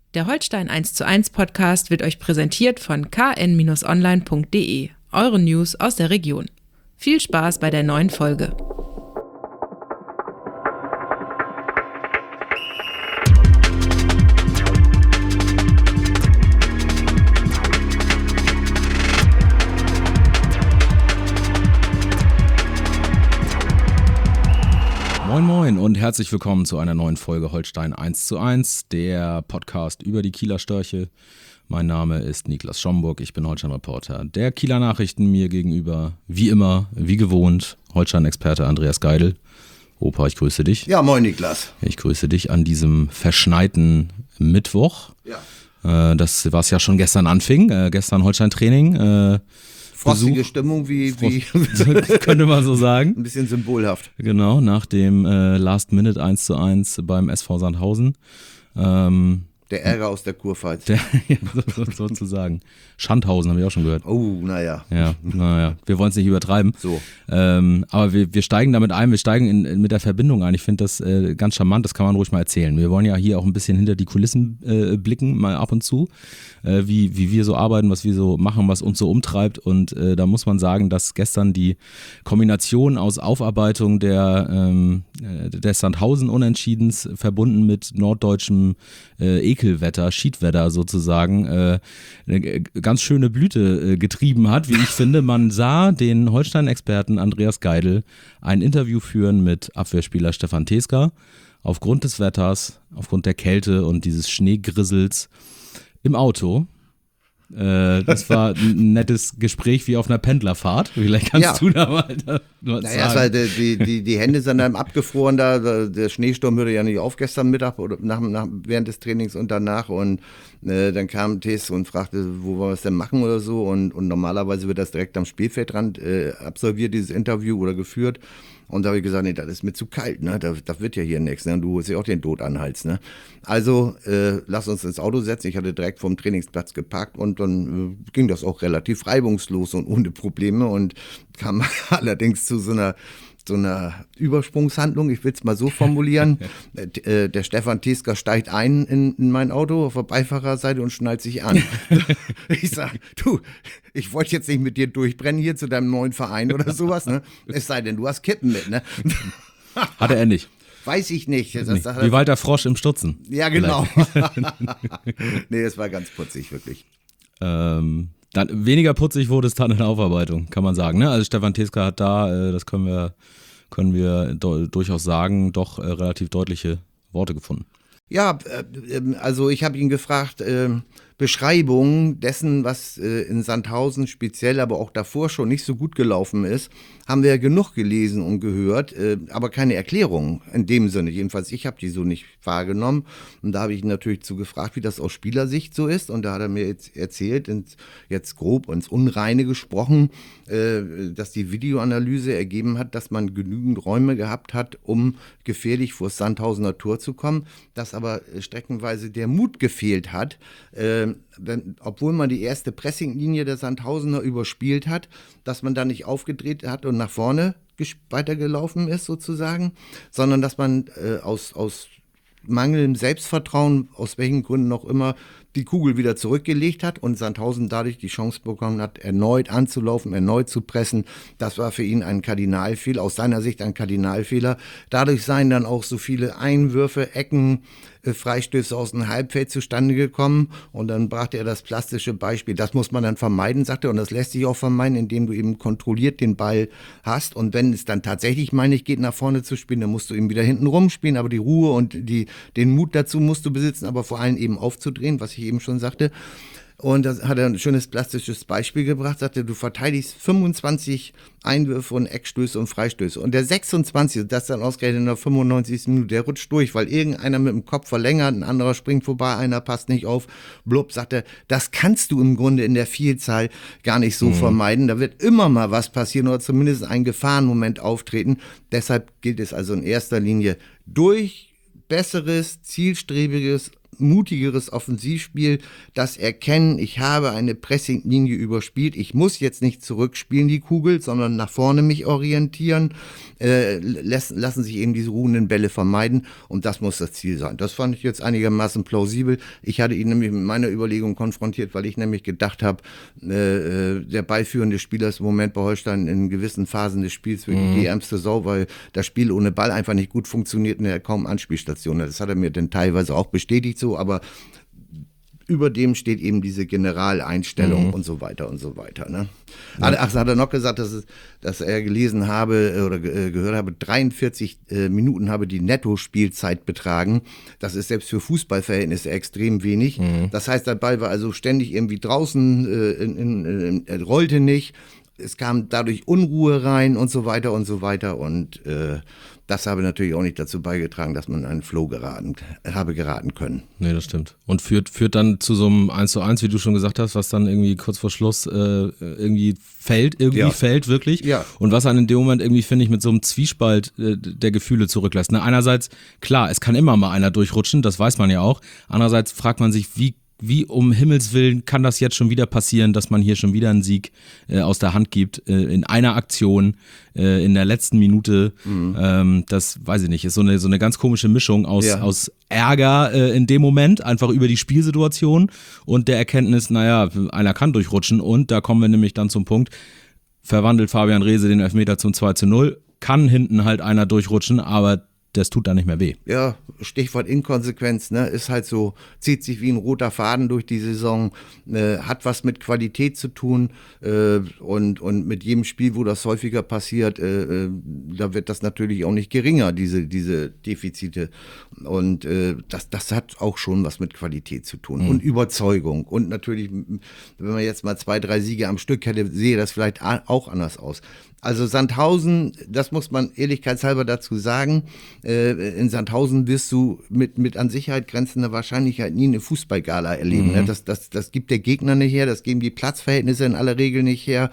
Der Holstein 1:1 Podcast wird euch präsentiert von kn-online.de, eure News aus der Region. Viel Spaß bei der neuen Folge. Moin Moin und herzlich willkommen zu einer neuen Folge Holstein 1:1, der Podcast über die Kieler Störche. Mein Name ist Niklas Schomburg, ich bin Holstein-Reporter der Kieler Nachrichten, mir gegenüber, wie immer, wie gewohnt, Holstein-Experte Andreas Geidel. Opa, ich grüße dich. Ja, moin Niklas. Ich grüße dich an diesem verschneiten Mittwoch. Ja. Das, was ja schon gestern anfing, gestern Holstein-Training. Frostige Stimmung, wie könnte man so sagen. Ein bisschen symbolhaft. Genau, nach dem Last-Minute 1:1 beim SV Sandhausen. Der Ärger aus der Kurpfalz. Sozusagen. Schandhausen, habe ich auch schon gehört. Oh, naja. Ja, wir wollen es nicht übertreiben. So. Aber wir steigen damit ein, wir steigen mit der Verbindung ein. Ich finde das ganz charmant, das kann man ruhig mal erzählen. Wir wollen ja hier auch ein bisschen hinter die Kulissen blicken, mal ab und zu, wie wir so arbeiten, was wir so machen, was uns so umtreibt. Und da muss man sagen, dass gestern die Kombination aus Aufarbeitung des Sandhausen-Unentschiedens verbunden mit norddeutschem Ekelwetter, Schiedwetter sozusagen, eine ganz schöne Blüte getrieben hat, wie ich finde. Man sah den Holstein-Experten Andreas Geidel ein Interview führen mit Abwehrspieler Stefan Teska aufgrund des Wetters, aufgrund der Kälte und dieses Schneegrissels im Auto. Das war ein nettes Gespräch wie auf einer Pendlerfahrt. Vielleicht kannst du da mal was sagen. Halt, die Hände sind dann abgefroren da. Der Schneesturm hörte ja nicht auf gestern Mittag oder während des Trainings und danach. Und dann kam Tes und fragte, wo wir es denn machen oder so. Und normalerweise wird das direkt am Spielfeldrand absolviert, dieses Interview oder geführt. Und da habe ich gesagt, nee, das ist mir zu kalt, ne? Das wird ja hier nichts, ne? Du holst ja auch den Tod an den Hals, ne? Also, lass uns ins Auto setzen. Ich hatte direkt vom Trainingsplatz geparkt und dann ging das auch relativ reibungslos und ohne Probleme und kam allerdings zu so einer Übersprungshandlung, ich will es mal so formulieren. Der Stefan Teska steigt ein in mein Auto auf der Beifahrerseite und schnallt sich an. Ich sag, du, ich wollte jetzt nicht mit dir durchbrennen hier zu deinem neuen Verein oder sowas, ne? Es sei denn, du hast Kippen mit, ne? Hatte er nicht. Weiß ich nicht. Wie Walter Frosch im Stutzen. Ja, genau. Nee, das war ganz putzig, wirklich. Dann, weniger putzig wurde es dann in der Aufarbeitung, kann man sagen. Ne? Also Stefan Teska hat da, das können wir durchaus sagen, doch relativ deutliche Worte gefunden. Ja, also ich habe ihn gefragt, Beschreibung dessen, was in Sandhausen speziell, aber auch davor schon nicht so gut gelaufen ist, haben wir ja genug gelesen und gehört, aber keine Erklärung in dem Sinne. Jedenfalls, ich habe die so nicht wahrgenommen. Und da habe ich ihn natürlich zu gefragt, wie das aus Spielersicht so ist. Und da hat er mir jetzt erzählt, jetzt grob ins Unreine gesprochen, dass die Videoanalyse ergeben hat, dass man genügend Räume gehabt hat, um gefährlich vor das Sandhausener Tor zu kommen, dass aber streckenweise der Mut gefehlt hat, obwohl man die erste Pressinglinie der Sandhausener überspielt hat, dass man da nicht aufgedreht hat und nach vorne weitergelaufen ist sozusagen, sondern dass man aus mangelndem Selbstvertrauen, aus welchen Gründen auch immer, die Kugel wieder zurückgelegt hat und Sandhausen dadurch die Chance bekommen hat, erneut anzulaufen, erneut zu pressen. Das war für ihn ein Kardinalfehler, aus seiner Sicht ein Kardinalfehler. Dadurch seien dann auch so viele Einwürfe, Ecken, Freistöße aus dem Halbfeld zustande gekommen und dann brachte er das plastische Beispiel. Das muss man dann vermeiden, sagte er, und das lässt sich auch vermeiden, indem du eben kontrolliert den Ball hast und wenn es dann tatsächlich mal nicht geht, nach vorne zu spielen, dann musst du eben wieder hinten rumspielen, aber die Ruhe und den Mut dazu musst du besitzen, aber vor allem eben aufzudrehen, was ich eben schon sagte. Und da hat er ein schönes plastisches Beispiel gebracht, sagte, du verteidigst 25 Einwürfe und Eckstöße und Freistöße. Und der 26, das dann ausgerechnet in der 95. Minute, der rutscht durch, weil irgendeiner mit dem Kopf verlängert, ein anderer springt vorbei, einer passt nicht auf, blub, sagt er, das kannst du im Grunde in der Vielzahl gar nicht so vermeiden. Da wird immer mal was passieren oder zumindest ein Gefahrenmoment auftreten. Deshalb gilt es also in erster Linie durch besseres, zielstrebiges, mutigeres Offensivspiel, das Erkennen, ich habe eine Pressinglinie überspielt, ich muss jetzt nicht zurückspielen die Kugel, sondern nach vorne mich orientieren, lassen sich eben diese ruhenden Bälle vermeiden und das muss das Ziel sein. Das fand ich jetzt einigermaßen plausibel. Ich hatte ihn nämlich mit meiner Überlegung konfrontiert, weil ich nämlich gedacht habe, der ballführende Spieler ist im Moment bei Holstein in gewissen Phasen des Spiels wirklich die ärmste Sau, weil das Spiel ohne Ball einfach nicht gut funktioniert und er kaum Anspielstationen hat. Das hat er mir dann teilweise auch bestätigt so, aber über dem steht eben diese Generaleinstellung und so weiter und so weiter. Ne? Ja. Ach, hat er noch gesagt, dass er gelesen habe oder gehört habe, 43 Minuten habe die Netto-Spielzeit betragen. Das ist selbst für Fußballverhältnisse extrem wenig. Das heißt, der Ball war also ständig irgendwie draußen, er rollte nicht. Es kam dadurch Unruhe rein und so weiter und so weiter und das habe natürlich auch nicht dazu beigetragen, dass man einen Flow habe geraten können. Nee, das stimmt. Und führt dann zu so einem 1:1, wie du schon gesagt hast, was dann irgendwie kurz vor Schluss irgendwie fällt wirklich. Ja. Und was einen in dem Moment irgendwie, finde ich, mit so einem Zwiespalt der Gefühle zurücklässt. Ne? Einerseits, klar, es kann immer mal einer durchrutschen, das weiß man ja auch. Andererseits fragt man sich, wie um Himmels Willen kann das jetzt schon wieder passieren, dass man hier schon wieder einen Sieg aus der Hand gibt, in einer Aktion, in der letzten Minute. Das weiß ich nicht, ist so eine ganz komische Mischung aus Ärger in dem Moment, einfach über die Spielsituation und der Erkenntnis, naja, einer kann durchrutschen und da kommen wir nämlich dann zum Punkt, verwandelt Fabian Reese den Elfmeter zum 2:0, kann hinten halt einer durchrutschen, aber das tut dann nicht mehr weh. Ja, Stichwort Inkonsequenz, ne, ist halt so, zieht sich wie ein roter Faden durch die Saison, hat was mit Qualität zu tun und mit jedem Spiel, wo das häufiger passiert, da wird das natürlich auch nicht geringer, diese Defizite. Und das hat auch schon was mit Qualität zu tun und Überzeugung. Und natürlich, wenn man jetzt mal 2, 3 Siege am Stück hätte, sehe das vielleicht auch anders aus. Also Sandhausen, das muss man ehrlichkeitshalber dazu sagen, in Sandhausen wirst du mit an Sicherheit grenzender Wahrscheinlichkeit nie eine Fußballgala erleben. Ne? Das gibt der Gegner nicht her, das geben die Platzverhältnisse in aller Regel nicht her.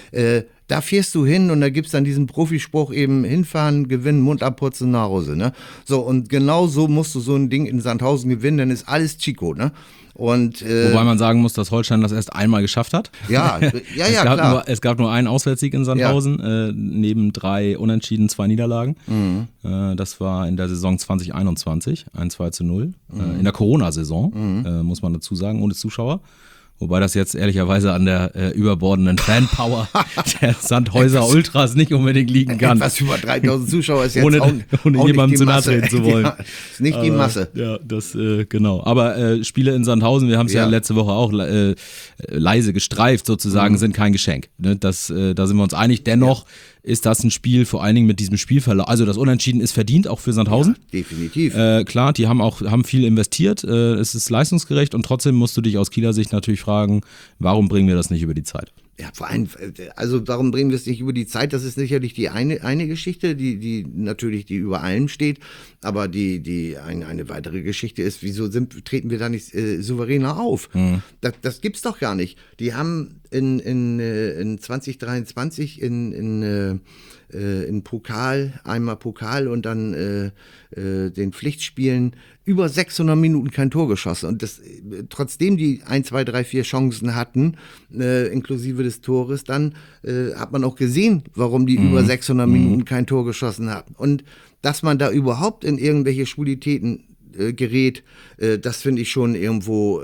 Da fährst du hin und da gibt's dann diesen Profispruch eben hinfahren, gewinnen, Mund abputzen, nach Hause. Ne? So, und genau so musst du so ein Ding in Sandhausen gewinnen, dann ist alles Chico, ne? Und, wobei man sagen muss, dass Holstein das erst einmal geschafft hat. Ja, klar. Es gab nur einen Auswärtssieg in Sandhausen, neben 3 Unentschieden, 2 Niederlagen. Das war in der Saison 2021, ein 2:0. In der Corona-Saison, muss man dazu sagen, ohne Zuschauer. Wobei das jetzt ehrlicherweise an der überbordenden Fanpower der Sandhäuser Ultras nicht unbedingt liegen kann. Etwas über 3000 Zuschauer ist jetzt ohne auch jemandem zu nahe treten zu wollen. Ja, ist nicht die Masse. Ja, das genau. Aber Spiele in Sandhausen, wir haben es ja letzte Woche auch leise gestreift sozusagen, sind kein Geschenk. Ne? Da sind wir uns einig. Dennoch ist das ein Spiel, vor allen Dingen mit diesem Spielverlauf. Also das Unentschieden ist verdient, auch für Sandhausen. Ja, definitiv. Klar, die haben viel investiert, es ist leistungsgerecht und trotzdem musst du dich aus Kieler Sicht natürlich fragen, warum bringen wir das nicht über die Zeit? Ja, vor allem, also warum bringen wir es nicht über die Zeit? Das ist sicherlich die eine Geschichte, die natürlich die über allem steht, aber eine weitere Geschichte ist, wieso treten wir da nicht souveräner auf? Das gibt's doch gar nicht. Die haben in 2023 in Pokal, einmal Pokal und dann den Pflichtspielen über 600 Minuten kein Tor geschossen. Und das, trotzdem die 1, 2, 3, 4 Chancen hatten, inklusive des Tores, dann hat man auch gesehen, warum die über 600 Minuten kein Tor geschossen haben. Und dass man da überhaupt in irgendwelche Schwulitäten gerät, das finde ich schon irgendwo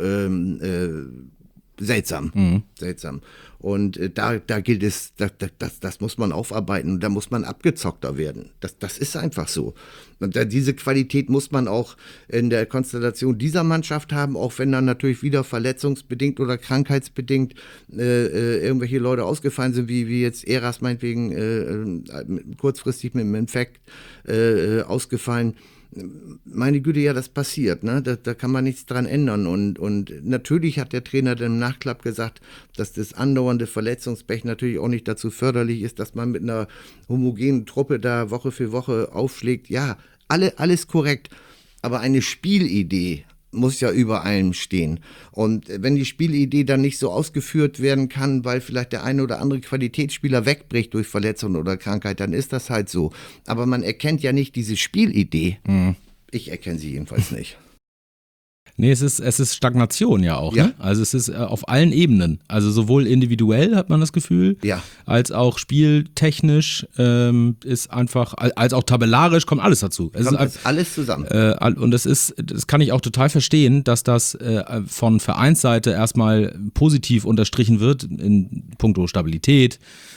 seltsam. Seltsam. Und da gilt es, das muss man aufarbeiten und da muss man abgezockter werden. Das ist einfach so. Und diese Qualität muss man auch in der Konstellation dieser Mannschaft haben, auch wenn dann natürlich wieder verletzungsbedingt oder krankheitsbedingt irgendwelche Leute ausgefallen sind, wie jetzt Eras meinetwegen kurzfristig mit einem Infekt ausgefallen. Meine Güte, ja, das passiert, ne? Da kann man nichts dran ändern. Und natürlich hat der Trainer dann im Nachklapp gesagt, dass das andauernde Verletzungspech natürlich auch nicht dazu förderlich ist, dass man mit einer homogenen Truppe da Woche für Woche aufschlägt. Ja, alles korrekt. Aber eine Spielidee muss ja über allem stehen. Und wenn die Spielidee dann nicht so ausgeführt werden kann, weil vielleicht der eine oder andere Qualitätsspieler wegbricht durch Verletzung oder Krankheit, dann ist das halt so. Aber man erkennt ja nicht diese Spielidee. Ich erkenne sie jedenfalls nicht. Nee, es ist Stagnation ja auch. Ja. Ne? Also es ist auf allen Ebenen. Also sowohl individuell hat man das Gefühl, Ja. als auch spieltechnisch ist einfach, als auch tabellarisch kommt alles dazu. Es Kommt ist jetzt alles zusammen. Und das kann ich auch total verstehen, dass das von Vereinsseite erstmal positiv unterstrichen wird in puncto Stabilität,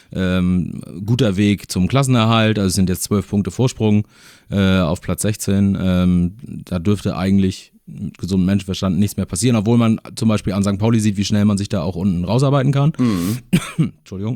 guter Weg zum Klassenerhalt, also es sind jetzt 12 Punkte Vorsprung auf Platz 16. Da dürfte eigentlich mit gesundem Menschenverstand nichts mehr passieren, obwohl man zum Beispiel an St. Pauli sieht, wie schnell man sich da auch unten rausarbeiten kann. Entschuldigung.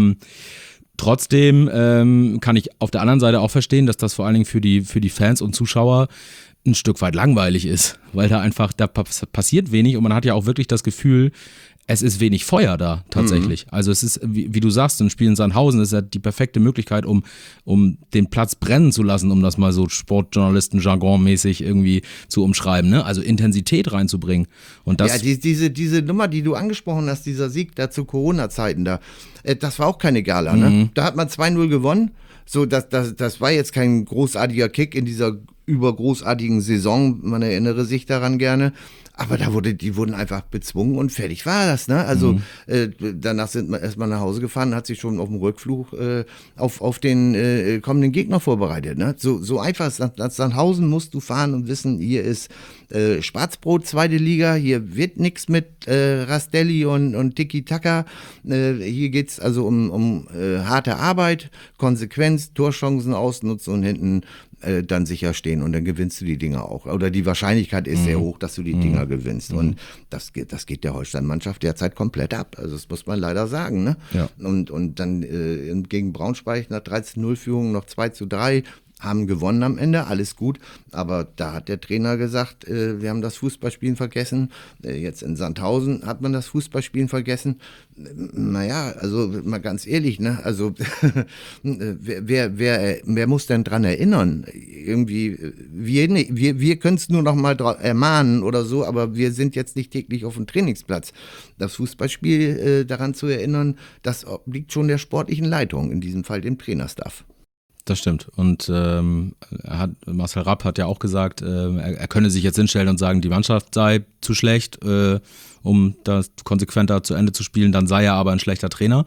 Trotzdem kann ich auf der anderen Seite auch verstehen, dass das vor allen Dingen für die Fans und Zuschauer ein Stück weit langweilig ist, weil da passiert wenig und man hat ja auch wirklich das Gefühl, es ist wenig Feuer da tatsächlich. Also es ist, wie du sagst, ein Spiel in Sandhausen ist ja die perfekte Möglichkeit, um den Platz brennen zu lassen, um das mal so Sportjournalisten-Jargon-mäßig irgendwie zu umschreiben, ne? Also Intensität reinzubringen. Und das diese Nummer, die du angesprochen hast, dieser Sieg da zu Corona-Zeiten da, das war auch keine Gala, ne? Da hat man 2-0 gewonnen. So, das war jetzt kein großartiger Kick in dieser übergroßartigen Saison, man erinnere sich daran gerne. Aber die wurden einfach bezwungen und fertig war das, ne? Also danach sind wir erstmal nach Hause gefahren, hat sich schon auf dem Rückflug auf den kommenden Gegner vorbereitet, ne? So einfach, nach Sandhausen musst du fahren und wissen, hier ist Schwarzbrot, 2. Liga, hier wird nichts mit Rastelli und Tiki-Taka. Hier geht's also um harte Arbeit, Konsequenz, Torchancen ausnutzen und hinten dann sicher stehen und dann gewinnst du die Dinger auch. Oder die Wahrscheinlichkeit ist sehr hoch, dass du die Dinger gewinnst. Und das geht der Holstein-Mannschaft derzeit komplett ab. Also das muss man leider sagen. Ne? Ja. Und dann gegen Braunschweig nach 13-0-Führung noch 2-3, haben gewonnen am Ende, alles gut, aber da hat der Trainer gesagt, wir haben das Fußballspielen vergessen, jetzt in Sandhausen hat man das Fußballspielen vergessen. Naja, also mal ganz ehrlich, ne, also wer muss denn dran erinnern? Irgendwie, wir können es nur noch mal ermahnen oder so, aber wir sind jetzt nicht täglich auf dem Trainingsplatz. Das Fußballspiel daran zu erinnern, das liegt schon der sportlichen Leitung, in diesem Fall dem Trainerstaff. Das stimmt. Und Marcel Rapp hat ja auch gesagt, er könne sich jetzt hinstellen und sagen, die Mannschaft sei zu schlecht, um das konsequenter zu Ende zu spielen, dann sei er aber ein schlechter Trainer.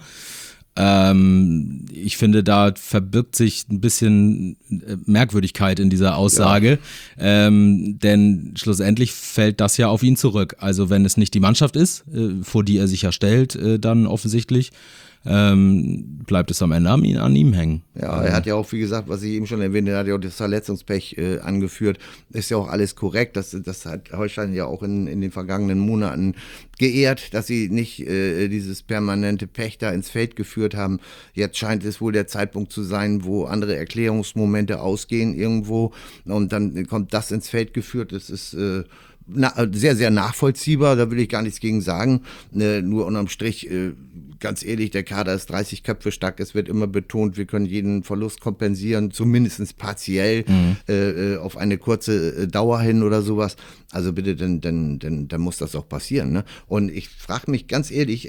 Ich finde, da verbirgt sich ein bisschen Merkwürdigkeit in dieser Aussage, denn schlussendlich fällt das ja auf ihn zurück. Also wenn es nicht die Mannschaft ist, vor die er sich ja stellt, dann offensichtlich, bleibt es am Ende an ihm hängen. Ja, er hat ja auch, wie gesagt, was ich eben schon erwähnt habe, er hat ja auch das Verletzungspech angeführt. Ist ja auch alles korrekt. Das hat Holstein ja auch in den vergangenen Monaten geehrt, dass sie nicht dieses permanente Pech da ins Feld geführt haben. Jetzt scheint es wohl der Zeitpunkt zu sein, wo andere Erklärungsmomente ausgehen irgendwo und dann kommt das ins Feld geführt. Das ist sehr, sehr nachvollziehbar, da will ich gar nichts gegen sagen. Nur unterm Strich, ganz ehrlich, der Kader ist 30 Köpfe stark. Es wird immer betont, wir können jeden Verlust kompensieren, zumindest partiell auf eine kurze Dauer hin oder sowas. Also bitte, dann muss das auch passieren. Ne? Und ich frage mich ganz ehrlich,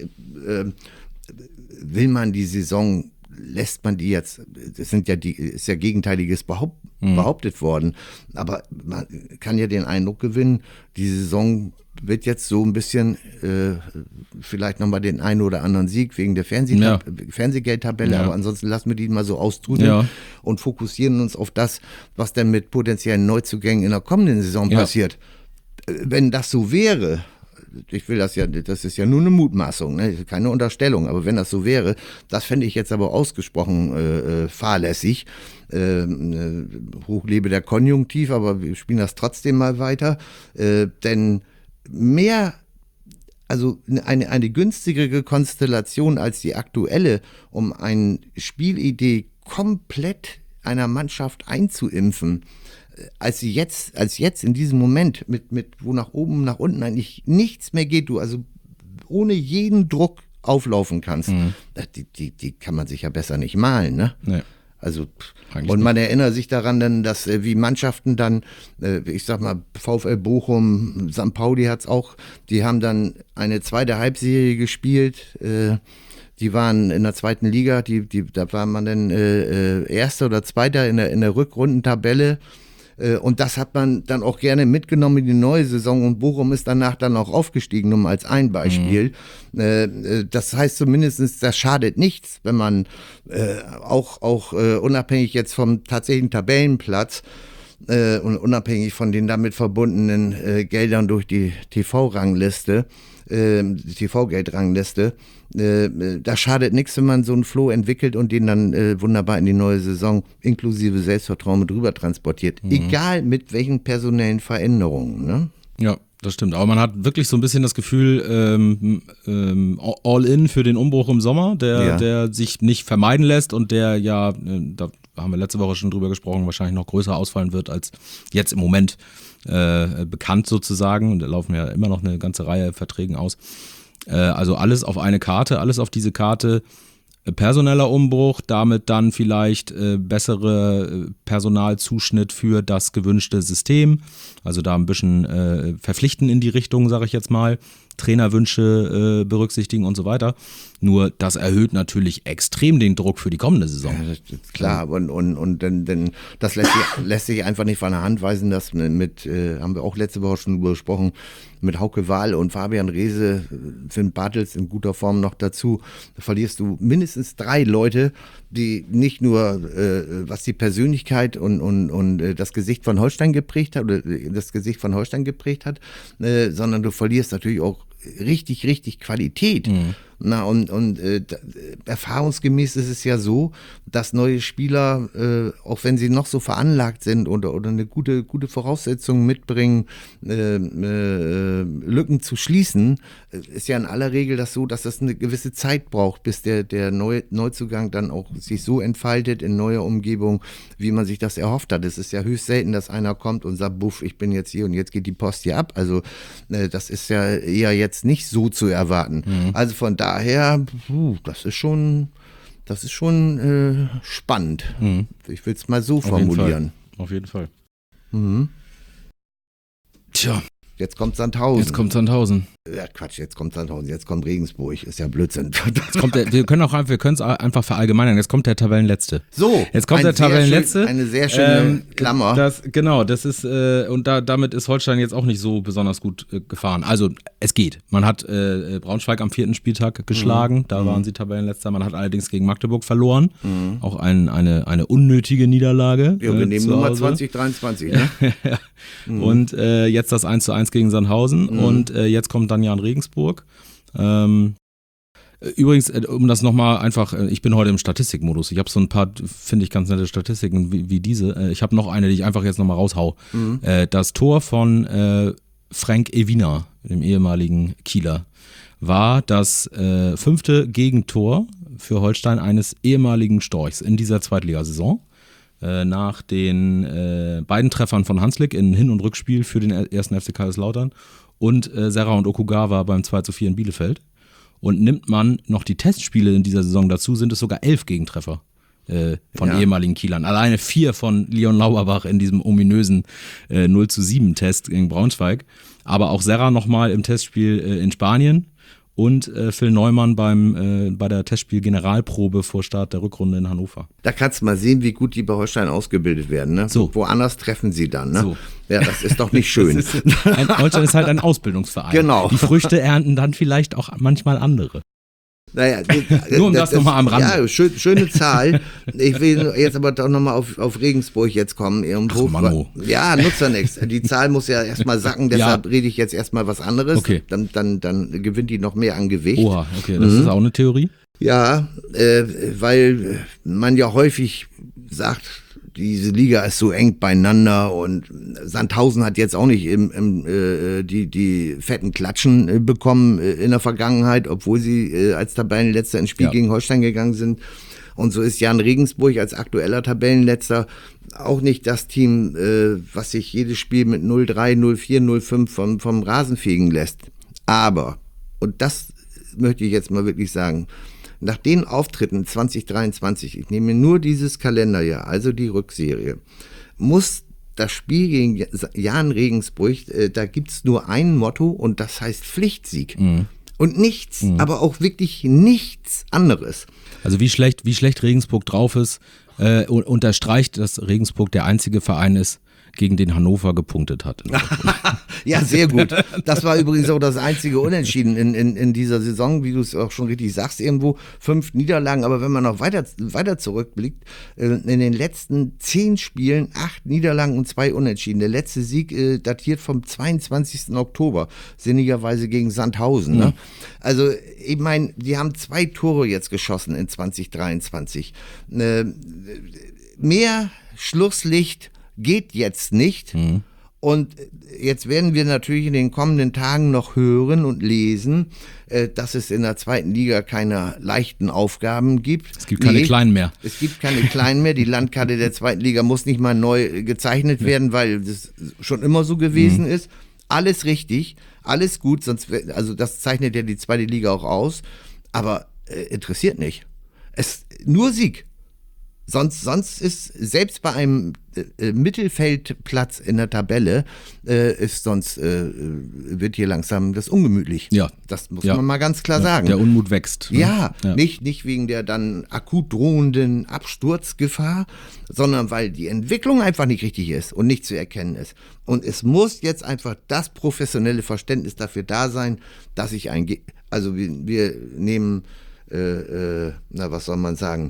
will man die Saison, lässt man die jetzt, ist ja Gegenteiliges behauptet worden, aber man kann ja den Eindruck gewinnen, die Saison wird jetzt so ein bisschen vielleicht nochmal den einen oder anderen Sieg wegen der Fernsehgeldtabelle, aber ansonsten lassen wir die mal so austrudeln und fokussieren uns auf das, was denn mit potenziellen Neuzugängen in der kommenden Saison passiert. Wenn das so wäre, das ist ja nur eine Mutmaßung, ne? Keine Unterstellung, aber wenn das so wäre, das fände ich jetzt aber ausgesprochen fahrlässig. Hochlebe der Konjunktiv, aber wir spielen das trotzdem mal weiter, denn eine günstigere Konstellation als die aktuelle, um eine Spielidee komplett einer Mannschaft einzuimpfen, als jetzt in diesem Moment, mit wo nach oben, nach unten eigentlich nichts mehr geht, du also ohne jeden Druck auflaufen kannst, die kann man sich ja besser nicht malen, ne? Nee. Also, und man erinnert sich daran dann, dass wie Mannschaften dann, ich sag mal, VfL Bochum, St. Pauli hat's auch, die haben dann eine zweite Halbserie gespielt, die waren in der 2. Liga, da war man dann Erster oder Zweiter in der Rückrundentabelle. Und das hat man dann auch gerne mitgenommen in die neue Saison und Bochum ist danach dann auch aufgestiegen, nur mal als ein Beispiel. Das heißt zumindest, das schadet nichts, wenn man auch unabhängig jetzt vom tatsächlichen Tabellenplatz und unabhängig von den damit verbundenen Geldern durch die TV-Geldrangliste, da schadet nichts, wenn man so einen Flow entwickelt und den dann wunderbar in die neue Saison inklusive Selbstvertrauen mit rüber transportiert. Egal mit welchen personellen Veränderungen. Ne? Ja, das stimmt. Aber man hat wirklich so ein bisschen das Gefühl, all in für den Umbruch im Sommer, der sich nicht vermeiden lässt und der da haben wir letzte Woche schon drüber gesprochen, wahrscheinlich noch größer ausfallen wird als jetzt im Moment bekannt sozusagen. Und da laufen ja immer noch eine ganze Reihe Verträgen aus. Also alles auf eine Karte, alles auf diese Karte. Personeller Umbruch, damit dann vielleicht bessere Personalzuschnitt für das gewünschte System. Also da ein bisschen verpflichten in die Richtung, sage ich jetzt mal. Trainerwünsche berücksichtigen und so weiter. Nur das erhöht natürlich extrem den Druck für die kommende Saison. Ja, das ist klar, und dann das lässt sich einfach nicht von der Hand weisen, dass haben wir auch letzte Woche schon drüber gesprochen, mit Hauke Wahl und Fabian Reese, Finn Bartels in guter Form noch dazu, da verlierst du mindestens 3 Leute, die nicht nur was die Persönlichkeit und das Gesicht von Holstein geprägt hat, sondern du verlierst natürlich auch richtig Qualität. Na, und erfahrungsgemäß ist es ja so, dass neue Spieler, auch wenn sie noch so veranlagt sind oder eine gute Voraussetzung mitbringen, Lücken zu schließen, ist ja in aller Regel das so, dass das eine gewisse Zeit braucht, bis der Neuzugang dann auch sich so entfaltet in neuer Umgebung, wie man sich das erhofft hat. Es ist ja höchst selten, dass einer kommt und sagt, buff, ich bin jetzt hier und jetzt geht die Post hier ab. Also das ist ja eher jetzt nicht so zu erwarten. Also von daher, das ist schon spannend. Ich will es mal so formulieren. Auf jeden Fall. Tja. Jetzt kommt Sandhausen. Ja, Quatsch, jetzt kommt Sandhausen, jetzt kommt Regensburg, ist ja Blödsinn. Wir können es einfach verallgemeinern, jetzt kommt der Tabellenletzte. So, jetzt kommt der Tabellenletzte. Eine sehr schöne Klammer. Das ist, und damit ist Holstein jetzt auch nicht so besonders gut gefahren. Also, es geht. Man hat Braunschweig am 4. Spieltag geschlagen, da waren sie Tabellenletzter. Man hat allerdings gegen Magdeburg verloren. Auch eine unnötige Niederlage. Ja, wir nehmen Nummer 2023, ne? Und jetzt das 1:1 gegen Sandhausen und jetzt kommt dann Jan Regensburg. Übrigens, um das nochmal einfach, ich bin heute im Statistikmodus. Ich habe so ein paar, finde ich, ganz nette Statistiken wie diese. Ich habe noch eine, die ich einfach jetzt nochmal raushau. Das Tor von Frank Ewina, dem ehemaligen Kieler, war das 5. Gegentor für Holstein eines ehemaligen Storchs in dieser Zweitligasaison. Nach den beiden Treffern von Hanslick in Hin- und Rückspiel für den 1. FC Kaiserslautern und Serra und Okugawa beim 2:4 in Bielefeld. Und nimmt man noch die Testspiele in dieser Saison dazu, sind es sogar 11 Gegentreffer von ehemaligen Kielern. Alleine 4 von Leon Lauerbach in diesem ominösen 0:7-Test gegen Braunschweig. Aber auch Serra nochmal im Testspiel in Spanien. Und Phil Neumann bei der Testspiel-Generalprobe vor Start der Rückrunde in Hannover. Da kannst du mal sehen, wie gut die bei Holstein ausgebildet werden. Ne? So. Woanders treffen sie dann. Ne? So. Ja, das ist doch nicht schön. Holstein ist halt ein Ausbildungsverein. Genau. Die Früchte ernten dann vielleicht auch manchmal andere. Naja, nur um das nochmal am Rande. Ja, schöne Zahl. Ich will jetzt aber doch nochmal auf Regensburg jetzt kommen. Ja, nutzt ja nichts. Die Zahl muss ja erstmal sacken, deshalb rede ich jetzt erstmal was anderes. Okay. Dann gewinnt die noch mehr an Gewicht. Oha, okay, das ist auch eine Theorie? Ja, weil man ja häufig sagt, diese Liga ist so eng beieinander und Sandhausen hat jetzt auch nicht die fetten Klatschen bekommen in der Vergangenheit, obwohl sie als Tabellenletzter ins Spiel gegen Holstein gegangen sind. Und so ist Jan Regensburg als aktueller Tabellenletzter auch nicht das Team, was sich jedes Spiel mit 0-3, 0-4, 0-5 vom Rasen fegen lässt. Aber, und das möchte ich jetzt mal wirklich sagen, nach den Auftritten 2023, ich nehme nur dieses Kalenderjahr, also die Rückserie, muss das Spiel gegen Jan Regensburg, da gibt es nur ein Motto und das heißt Pflichtsieg. Und nichts, aber auch wirklich nichts anderes. Also wie schlecht Regensburg drauf ist, unterstreicht, dass Regensburg der einzige Verein ist, gegen den Hannover gepunktet hat. Ja, sehr gut. Das war übrigens auch das einzige Unentschieden in dieser Saison, wie du es auch schon richtig sagst, irgendwo 5 Niederlagen. Aber wenn man noch weiter zurückblickt, in den letzten 10 Spielen 8 Niederlagen und 2 Unentschieden. Der letzte Sieg datiert vom 22. Oktober, sinnigerweise gegen Sandhausen. Ne? Also ich meine, die haben 2 Tore jetzt geschossen in 2023. Mehr Schlusslicht geht jetzt nicht. Und jetzt werden wir natürlich in den kommenden Tagen noch hören und lesen, dass es in der 2. Liga keine leichten Aufgaben gibt. Es gibt keine kleinen mehr. Es gibt keine kleinen mehr. Die Landkarte der 2. Liga muss nicht mal neu gezeichnet werden, weil das schon immer so gewesen ist. Alles richtig, alles gut, also das zeichnet ja die 2. Liga auch aus, aber interessiert nicht. Nur Sieg. Sonst ist selbst bei einem Mittelfeldplatz in der Tabelle wird hier langsam das ungemütlich. Ja. Das muss man mal ganz klar sagen. Der Unmut wächst. Ne? Ja, nicht wegen der dann akut drohenden Absturzgefahr, sondern weil die Entwicklung einfach nicht richtig ist und nicht zu erkennen ist. Und es muss jetzt einfach das professionelle Verständnis dafür da sein, dass wir nehmen, was soll man sagen,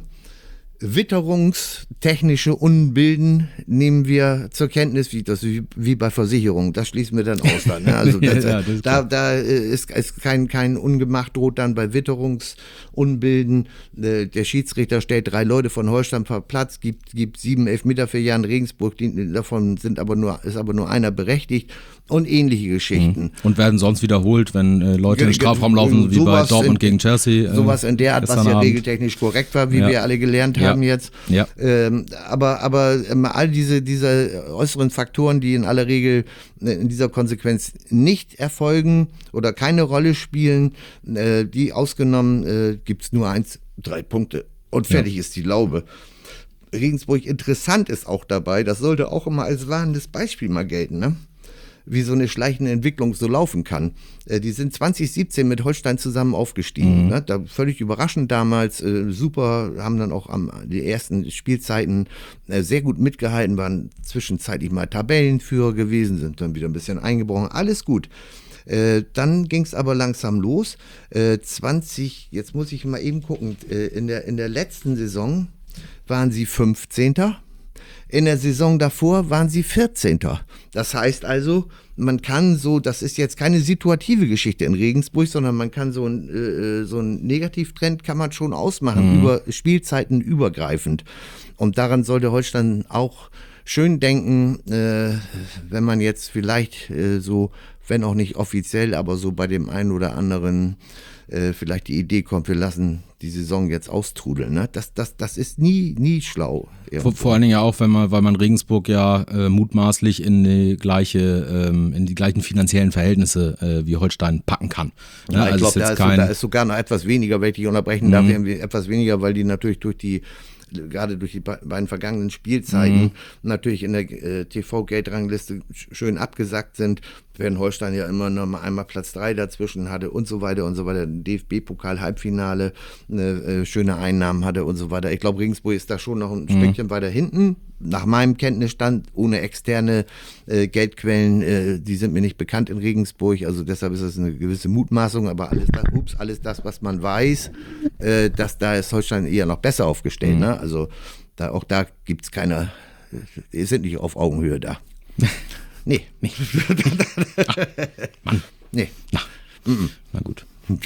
witterungstechnische Unbilden nehmen wir zur Kenntnis, wie bei Versicherungen. Das schließen wir dann aus. Dann, ne? Also da ist kein Ungemacht droht dann bei Witterungsunbilden. Der Schiedsrichter stellt 3 Leute von Holstein per Platz, gibt 7 Elfmeter für Jan Regensburg, davon ist aber nur einer berechtigt und ähnliche Geschichten. Und werden sonst wiederholt, wenn Leute in den Strafraum laufen, wie bei Dortmund gegen Chelsea. Sowas in der Art, was ja regeltechnisch korrekt war, wie wir alle gelernt haben jetzt. Ja. Aber all diese äußeren Faktoren, die in aller Regel in dieser Konsequenz nicht erfolgen oder keine Rolle spielen, die ausgenommen, gibt es nur 3 Punkte und fertig ist die Laube. Regensburg interessant ist auch dabei, das sollte auch immer als warnendes Beispiel mal gelten, ne? Wie so eine schleichende Entwicklung so laufen kann. Die sind 2017 mit Holstein zusammen aufgestiegen. Ne? Da völlig überraschend damals, super, haben dann auch die ersten Spielzeiten sehr gut mitgehalten, waren zwischenzeitlich mal Tabellenführer gewesen, sind dann wieder ein bisschen eingebrochen, alles gut. Dann ging es aber langsam los. Jetzt muss ich mal eben gucken, in der letzten Saison waren sie 15. In der Saison davor waren sie 14. Das heißt also, man kann das ist jetzt keine situative Geschichte in Regensburg, sondern man kann so einen Negativtrend kann man schon ausmachen, über Spielzeiten übergreifend. Und daran sollte Holstein auch schön denken, wenn man jetzt vielleicht wenn auch nicht offiziell, aber so bei dem einen oder anderen vielleicht die Idee kommt, wir lassen die Saison jetzt austrudeln. Ne? Das ist nie schlau. Vor allen Dingen ja auch, weil man Regensburg ja mutmaßlich in die gleichen finanziellen Verhältnisse wie Holstein packen kann. Ja, also ich glaube, da ist sogar noch etwas weniger, wenn ich dich unterbrechen darf, etwas weniger, weil die natürlich gerade durch die beiden vergangenen Spielzeiten natürlich in der TV-Gate-Rangliste schön abgesackt sind, während Holstein ja immer noch mal einmal Platz 3 dazwischen hatte und so weiter und so weiter. DFB-Pokal-Halbfinale, schöne Einnahmen hatte und so weiter. Ich glaube, Regensburg ist da schon noch ein Stückchen weiter hinten. Nach meinem Kenntnisstand, ohne externe Geldquellen, die sind mir nicht bekannt in Regensburg, also deshalb ist das eine gewisse Mutmaßung, aber alles das, was man weiß, da ist Holstein eher noch besser aufgestellt. Ne? Also auch da gibt es die sind nicht auf Augenhöhe da. Nee. Mann. Nee. Na gut.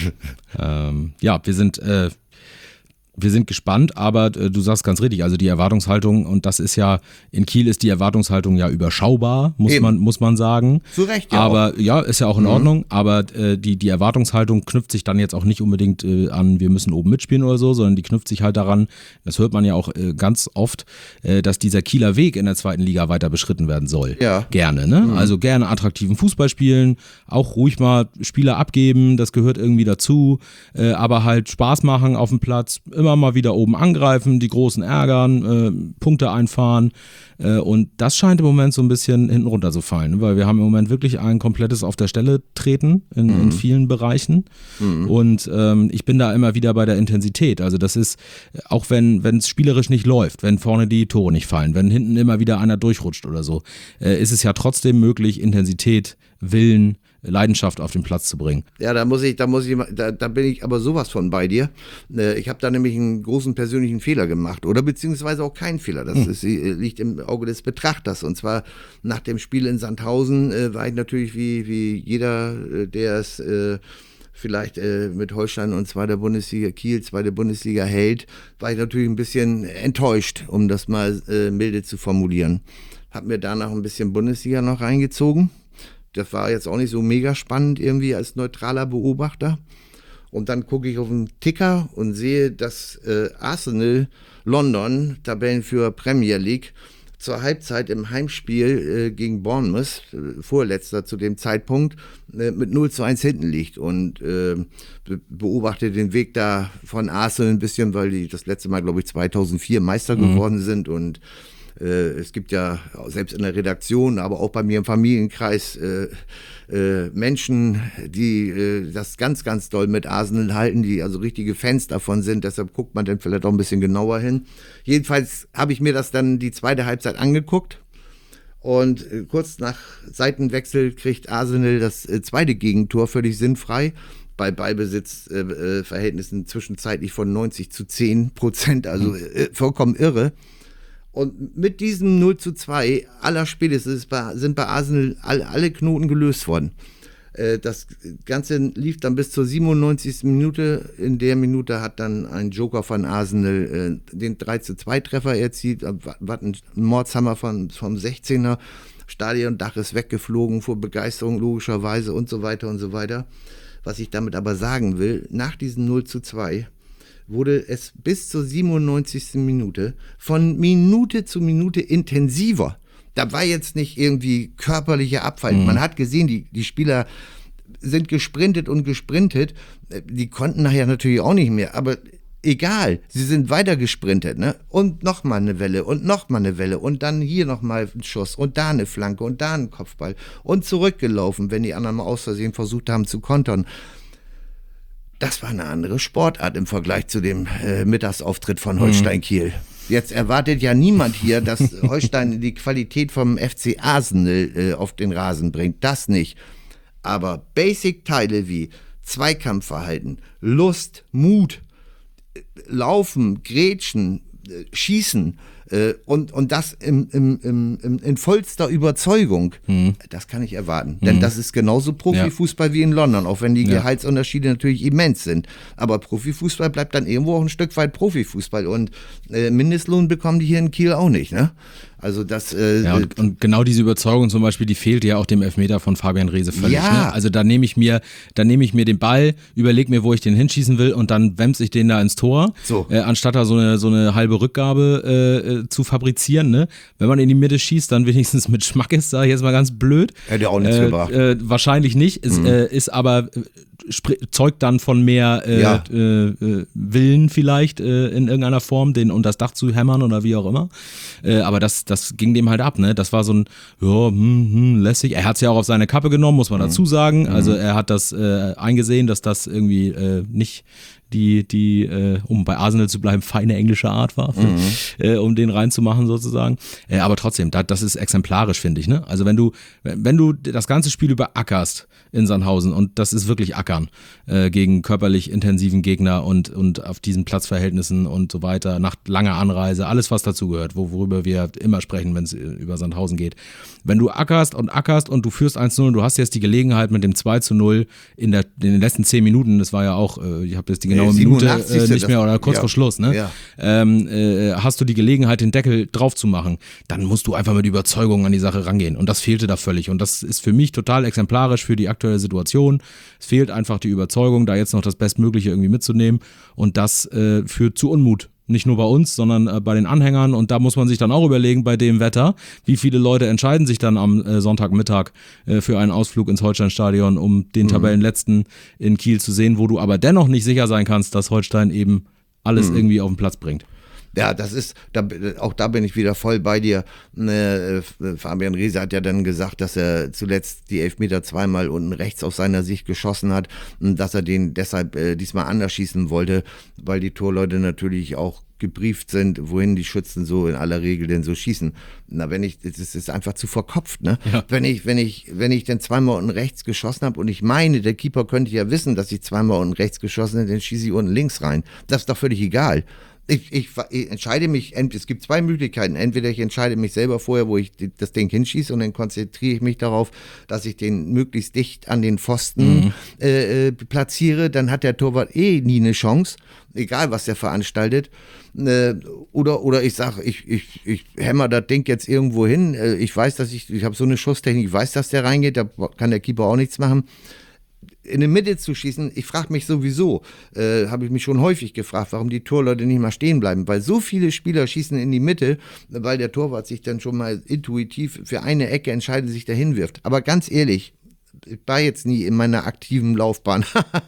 Wir sind gespannt, aber du sagst ganz richtig, also die Erwartungshaltung, und das ist ja, in Kiel ist die Erwartungshaltung ja überschaubar, muss man sagen. Zu Recht, ja. Aber ja, ist ja auch in Ordnung, aber die Erwartungshaltung knüpft sich dann jetzt auch nicht unbedingt an, wir müssen oben mitspielen oder so, sondern die knüpft sich halt daran, das hört man ja auch ganz oft, dass dieser Kieler Weg in der 2. Liga weiter beschritten werden soll. Ja. Gerne, ne? Also gerne attraktiven Fußball spielen, auch ruhig mal Spieler abgeben, das gehört irgendwie dazu, aber halt Spaß machen auf dem Platz, immer immer mal wieder oben angreifen, die Großen ärgern, Punkte einfahren. Und das scheint im Moment so ein bisschen hinten runter zu fallen, weil wir haben im Moment wirklich ein komplettes auf der Stelle treten in vielen Bereichen. Und ich bin da immer wieder bei der Intensität. Also das ist, auch wenn es spielerisch nicht läuft, wenn vorne die Tore nicht fallen, wenn hinten immer wieder einer durchrutscht oder so, ist es ja trotzdem möglich, Intensität, Willen, Leidenschaft auf den Platz zu bringen. Ja, da bin ich aber sowas von bei dir. Ich habe da nämlich einen großen persönlichen Fehler gemacht oder beziehungsweise auch keinen Fehler. Das liegt im Auge des Betrachters. Und zwar nach dem Spiel in Sandhausen war ich natürlich wie jeder, der es vielleicht mit Holstein und zweite Bundesliga hält, war ich natürlich ein bisschen enttäuscht, um das mal milde zu formulieren. Hab mir danach ein bisschen Bundesliga noch reingezogen. Das war jetzt auch nicht so mega spannend irgendwie als neutraler Beobachter. Und dann gucke ich auf den Ticker und sehe, dass Arsenal London, Tabellenführer Premier League, zur Halbzeit im Heimspiel gegen Bournemouth, vorletzter zu dem Zeitpunkt, mit 0:1 hinten liegt. Und beobachte den Weg da von Arsenal ein bisschen, weil die das letzte Mal, glaube ich, 2004 Meister geworden sind. Und es gibt ja selbst in der Redaktion, aber auch bei mir im Familienkreis Menschen, die das ganz, ganz doll mit Arsenal halten, die also richtige Fans davon sind. Deshalb guckt man dann vielleicht auch ein bisschen genauer hin. Jedenfalls habe ich mir das dann die zweite Halbzeit angeguckt. Und kurz nach Seitenwechsel kriegt Arsenal das zweite Gegentor völlig sinnfrei. Bei Ballbesitzverhältnissen zwischenzeitlich von 90-10%, also vollkommen irre. Und mit diesem 0:2 allerspätestens sind bei Arsenal alle Knoten gelöst worden. Das Ganze lief dann bis zur 97. Minute. In der Minute hat dann ein Joker von Arsenal den 3:2-Treffer erzielt. Was ein Mordshammer vom 16er. Stadiondach ist weggeflogen vor Begeisterung logischerweise und so weiter und so weiter. Was ich damit aber sagen will, nach diesem 0:2 wurde es bis zur 97. Minute von Minute zu Minute intensiver. Da war jetzt nicht irgendwie körperlicher Abfall. Man hat gesehen, die Spieler sind gesprintet und gesprintet. Die konnten nachher natürlich auch nicht mehr, aber egal, sie sind weiter gesprintet, ne? Und nochmal eine Welle und nochmal eine Welle und dann hier nochmal ein Schuss und da eine Flanke und da ein Kopfball und zurückgelaufen, wenn die anderen mal aus Versehen versucht haben zu kontern. Das war eine andere Sportart im Vergleich zu dem Mittagsauftritt von Holstein Kiel. Jetzt erwartet ja niemand hier, dass Holstein die Qualität vom FC Arsenal auf den Rasen bringt. Das nicht. Aber Basic-Teile wie Zweikampfverhalten, Lust, Mut, Laufen, Grätschen, Schießen und das in vollster Überzeugung, das kann ich erwarten. Denn das ist genauso Profifußball wie in London, auch wenn die Gehaltsunterschiede natürlich immens sind. Aber Profifußball bleibt dann irgendwo auch ein Stück weit Profifußball. Und Mindestlohn bekommen die hier in Kiel auch nicht, ne? Also das und genau diese Überzeugung zum Beispiel, die fehlt ja auch dem Elfmeter von Fabian Reese völlig. Ja. Ne? Also da nehme ich mir den Ball, überlege mir, wo ich den hinschießen will und dann wemse ich den da ins Tor, anstatt da so eine halbe Rückgabe zu fabrizieren. Ne? Wenn man in die Mitte schießt, dann wenigstens mit Schmackes, sage ich jetzt mal ganz blöd. Hätte auch nichts gebracht. Wahrscheinlich nicht, ist aber zeugt dann von mehr Willen vielleicht in irgendeiner Form, den unter das Dach zu hämmern oder wie auch immer. Aber das ging dem halt ab, ne? Das war so ein, lässig. Er hat es ja auch auf seine Kappe genommen, muss man dazu sagen. Also er hat das eingesehen, dass das irgendwie nicht die um bei Arsenal zu bleiben, feine englische Art war, um den reinzumachen sozusagen. Aber trotzdem, das ist exemplarisch, finde ich. Ne? Also wenn du das ganze Spiel über ackerst in Sandhausen, und das ist wirklich Ackern gegen körperlich intensiven Gegner und auf diesen Platzverhältnissen und so weiter, nach langer Anreise, alles was dazu gehört, worüber wir immer sprechen, wenn es über Sandhausen geht. Wenn du ackerst und du führst 1:0 und du hast jetzt die Gelegenheit mit dem 2:0 in den letzten 10 Minuten, das war ja auch, ich habe jetzt die genaue Minute nicht mehr oder kurz vor Schluss, ne? Ja. Hast du die Gelegenheit, den Deckel drauf zu machen, dann musst du einfach mit Überzeugung an die Sache rangehen. Und das fehlte da völlig. Und das ist für mich total exemplarisch für die aktuelle Situation. Es fehlt einfach die Überzeugung, da jetzt noch das Bestmögliche irgendwie mitzunehmen. Und das führt zu Unmut. Nicht nur bei uns, sondern bei den Anhängern. Und da muss man sich dann auch überlegen, bei dem Wetter, wie viele Leute entscheiden sich dann am Sonntagmittag für einen Ausflug ins Holstein-Stadion, um den Tabellenletzten in Kiel zu sehen, wo du aber dennoch nicht sicher sein kannst, dass Holstein eben alles irgendwie auf den Platz bringt. Ja, auch da bin ich wieder voll bei dir. Fabian Reese hat ja dann gesagt, dass er zuletzt die Elfmeter zweimal unten rechts aus seiner Sicht geschossen hat und dass er den deshalb diesmal anders schießen wollte, weil die Torleute natürlich auch gebrieft sind, wohin die Schützen so in aller Regel denn so schießen. Na, das ist einfach zu verkopft, ne? Ja. Wenn ich dann zweimal unten rechts geschossen habe und ich meine, der Keeper könnte ja wissen, dass ich zweimal unten rechts geschossen habe, dann schieße ich unten links rein. Das ist doch völlig egal. Ich entscheide mich, es gibt zwei Möglichkeiten. Entweder ich entscheide mich selber vorher, wo ich das Ding hinschieße und dann konzentriere ich mich darauf, dass ich den möglichst dicht an den Pfosten platziere. Dann hat der Torwart nie eine Chance, egal was der veranstaltet. Oder ich sage, ich hämmer das Ding jetzt irgendwo hin. Ich weiß, ich habe so eine Schusstechnik, ich weiß, dass der reingeht, da kann der Keeper auch nichts machen. In die Mitte zu schießen, ich frage mich sowieso, habe ich mich schon häufig gefragt, warum die Torleute nicht mal stehen bleiben, weil so viele Spieler schießen in die Mitte, weil der Torwart sich dann schon mal intuitiv für eine Ecke entscheidet, sich dahin wirft. Aber ganz ehrlich, ich war jetzt nie in meiner aktiven Laufbahn,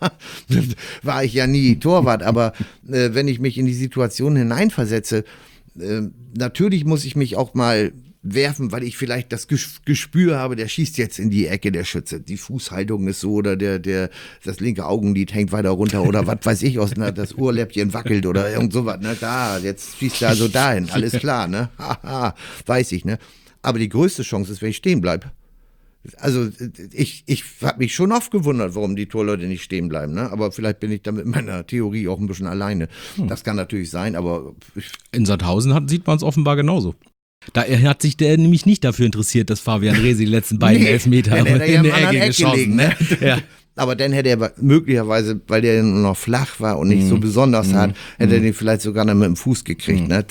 war ich ja nie Torwart, aber wenn ich mich in die Situation hineinversetze, natürlich muss ich mich auch mal werfen, weil ich vielleicht das Gespür habe, der schießt jetzt in die Ecke, der Schütze. Die Fußhaltung ist so oder das linke Augenlid hängt weiter runter oder was weiß ich, das Ohrläppchen wackelt oder irgend sowas. Ne? Da, jetzt schießt er also dahin, alles klar, ne? Haha, weiß ich, ne? Aber die größte Chance ist, wenn ich stehen bleibe. Also ich habe mich schon oft gewundert, warum die Torleute nicht stehen bleiben, ne? Aber vielleicht bin ich da mit meiner Theorie auch ein bisschen alleine. Das kann natürlich sein, aber in Sandhausen sieht man es offenbar genauso. Da hat sich der nämlich nicht dafür interessiert, dass Fabian Reese die letzten beiden Elfmeter in der Ecke geschossen gelegen, ne? Ja. Aber dann hätte er möglicherweise, weil der noch flach war und nicht so besonders hart, hätte er den vielleicht sogar noch mit dem Fuß gekriegt. Ne?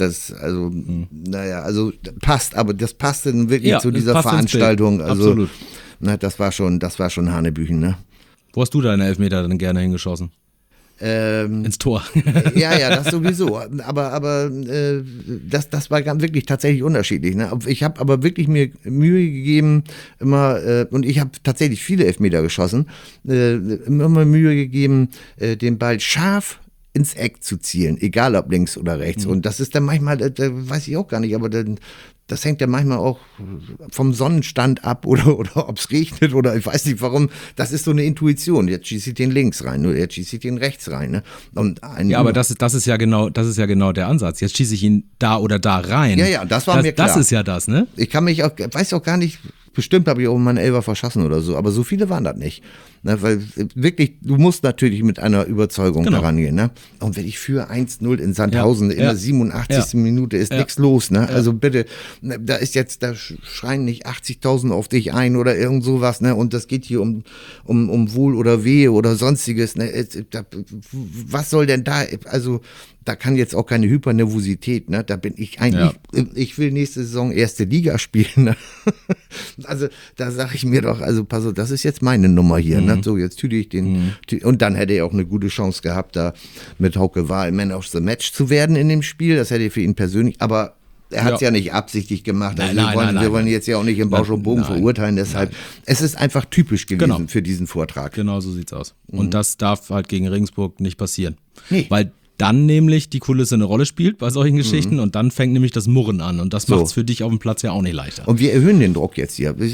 Also passt, aber das passte dann wirklich zu dieser Veranstaltung. Also, absolut. Das war schon Hanebüchen. Ne? Wo hast du deine Elfmeter denn gerne hingeschossen? Ins Tor. Ja, das sowieso. Aber das war wirklich tatsächlich unterschiedlich. Ne? Ich habe aber wirklich mir Mühe gegeben, und ich habe tatsächlich viele Elfmeter geschossen, immer Mühe gegeben, den Ball scharf ins Eck zu zielen, egal ob links oder rechts. Und das ist dann manchmal, weiß ich auch gar nicht, aber das hängt ja manchmal auch vom Sonnenstand ab oder ob es regnet oder ich weiß nicht warum. Das ist so eine Intuition. Jetzt schieße ich den links rein oder jetzt schieße ich den rechts rein. Ne? Aber das ist ja genau der Ansatz. Jetzt schieße ich ihn da oder da rein. Ja, das war mir klar. Das ist ja das, ne? Ich weiß auch gar nicht, bestimmt habe ich auch mal einen Elfer verschossen oder so, aber so viele waren das nicht. Ne, weil wirklich, du musst natürlich mit einer Überzeugung daran gehen. Ne? Und wenn ich für 1-0 in Sandhausen in der 87. Minute ist nichts los. Ne? Also bitte, da schreien nicht 80.000 auf dich ein oder irgend sowas. Ne? Und das geht hier um Wohl oder Wehe oder sonstiges. Ne? Was soll denn da, also da kann jetzt auch keine Hypernervosität, ne? Da bin ich eigentlich, ich will nächste Saison erste Liga spielen. Ne? Also da sage ich mir doch, also pass auf, das ist jetzt meine Nummer hier. Ne? So, jetzt tüte ich den. Und dann hätte er auch eine gute Chance gehabt, da mit Hauke Wahl Man of the Match zu werden in dem Spiel. Das hätte er für ihn persönlich, aber er hat es ja nicht absichtlich gemacht. Also wir wollen jetzt ja auch nicht im Bausch und Bogen verurteilen. Deshalb, es ist einfach typisch gewesen für diesen Vortrag. Genau so sieht's aus. Und das darf halt gegen Regensburg nicht passieren. Nee. Weil dann nämlich die Kulisse eine Rolle spielt bei solchen Geschichten und dann fängt nämlich das Murren an und das macht es für dich auf dem Platz ja auch nicht leichter. Und wir erhöhen den Druck jetzt hier.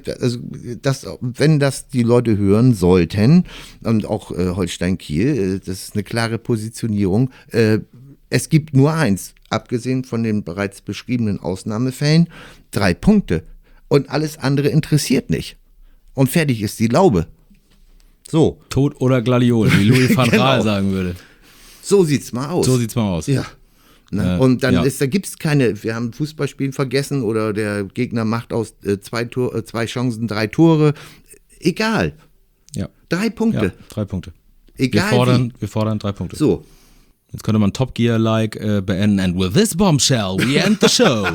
Wenn das die Leute hören sollten und auch Holstein Kiel, das ist eine klare Positionierung. Es gibt nur eins, abgesehen von den bereits beschriebenen Ausnahmefällen, 3 Punkte und alles andere interessiert nicht. Und fertig ist die Laube. So. Tod oder Gladiol, wie Louis van Gaal sagen würde. So sieht's mal aus. Ja. Und dann da gibt's keine, wir haben Fußballspielen vergessen oder der Gegner macht aus 2 Chancen 3 Tore. Egal. Ja. 3 Punkte. Ja, 3 Punkte. Egal wir fordern 3 Punkte. So. Jetzt könnte man Top Gear-like beenden. And with this bombshell, we end the show.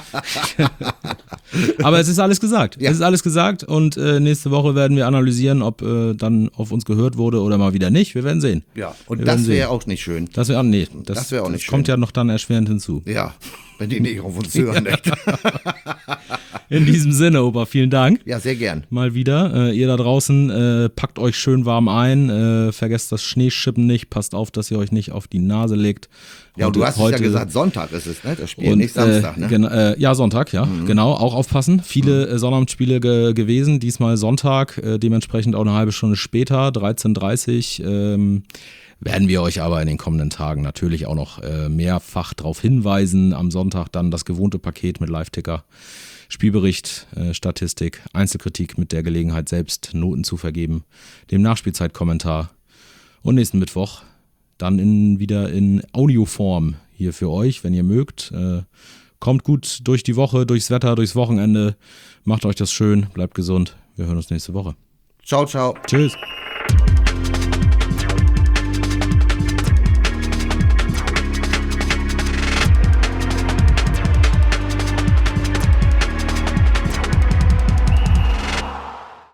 Aber es ist alles gesagt. Ja. Es ist alles gesagt und nächste Woche werden wir analysieren, ob dann auf uns gehört wurde oder mal wieder nicht. Wir werden sehen. Ja, und das wäre auch nicht schön. Das wäre auch nicht schön. Kommt ja noch dann erschwerend hinzu. Ja, wenn die nicht auf uns hören. In diesem Sinne, Opa, vielen Dank. Ja, sehr gern. Mal wieder. Ihr da draußen, packt euch schön warm ein, vergesst das Schneeschippen nicht, passt auf, dass ihr euch nicht auf die Nase legt. Ja, und du hast es ja gesagt, Sonntag ist es, ne? Das Spiel, nicht Samstag, ne? Ja, Sonntag, ja, genau, auch aufpassen. Viele Sonnabendspiele gewesen, diesmal Sonntag, dementsprechend auch eine halbe Stunde später, 13:30 werden wir euch aber in den kommenden Tagen natürlich auch noch mehrfach darauf hinweisen. Am Sonntag dann das gewohnte Paket mit Live-Ticker, Spielbericht, Statistik, Einzelkritik mit der Gelegenheit selbst Noten zu vergeben, dem Nachspielzeitkommentar und nächsten Mittwoch dann wieder in Audioform hier für euch, wenn ihr mögt. Kommt gut durch die Woche, durchs Wetter, durchs Wochenende. Macht euch das schön, bleibt gesund. Wir hören uns nächste Woche. Ciao, ciao. Tschüss.